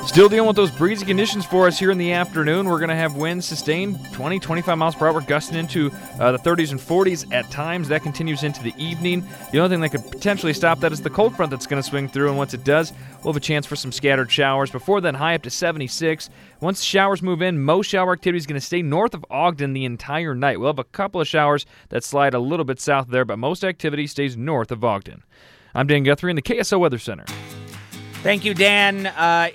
Still dealing with those breezy conditions for us here in the afternoon. We're going to have winds sustained 20, 25 miles per hour, gusting into the 30s and 40s at times. That continues into the evening. The only thing that could potentially stop that is the cold front that's going to swing through, and once it does, we'll have a chance for some scattered showers. Before then, high up to 76. Once the showers move in, most shower activity is going to stay north of Ogden the entire night. We'll have a couple of showers that slide a little bit south there, but most activity stays north of Ogden. I'm Dan Guthrie in the KSO Weather Center. Thank you, Dan.